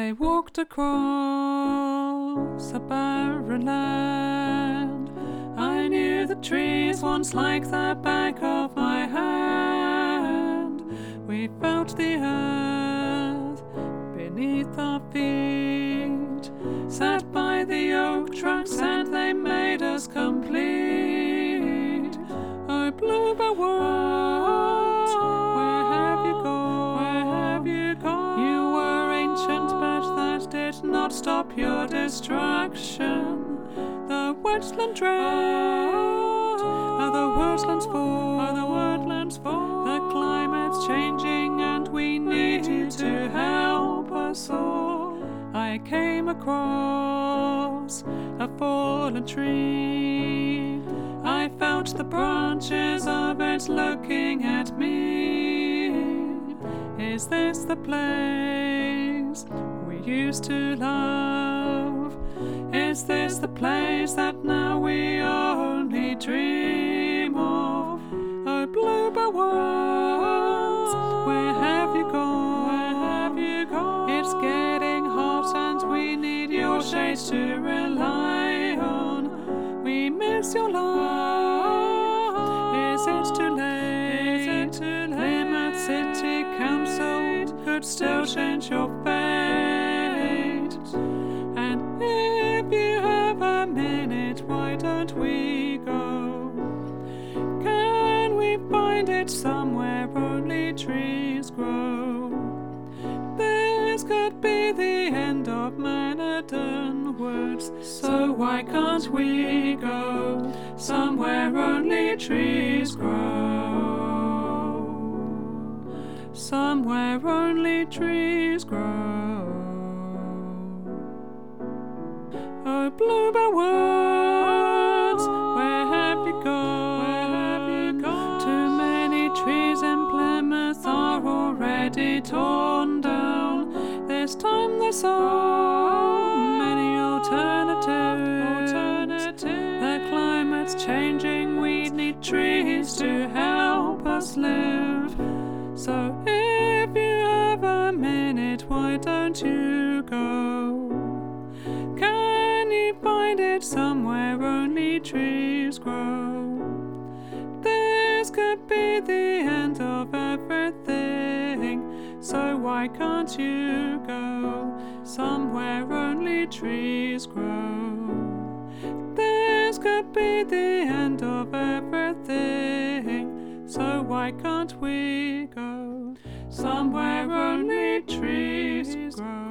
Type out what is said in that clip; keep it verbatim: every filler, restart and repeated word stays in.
I walked across a barren land. I knew the trees once like the back of my hand. We felt the earth beneath our feet, sat by the oak trunks and they made us complete. Oh, bluebird world, where have you gone? Where have you gone? You were ancient, but that did not stop your destruction. The wetland drought, are the woodlands full, are the woodlands full. The climate's changing and we need you to help us all. I came across a fallen tree. I felt the branches of it looking at me. Is this the place we used to love? Is this the place that now we only dream of? Oh, bluebird world, where have you gone? Where have you gone? It's getting hot and we need your shades to rely on. We miss your love. Is it too late? Is it too late? Plymouth City Council could still change your fate. And if you have a minute, why don't we go? Can we find it somewhere only trees grow? This could be the end of Manhattan Woods, so why can't we go somewhere only trees grow? Somewhere only trees grow. Oh, bluebird words, where have you gone? Where have you gone? Too many trees in Plymouth are already torn down. This time there's so many alternatives. alternatives. The climate's changing, we need trees to help us live. So if you have a minute, why don't you go? Can you find it somewhere only trees grow? This could be the end of everything, so why can't you go somewhere only trees grow? This could be the end of everything, so why can't we go somewhere only trees grow?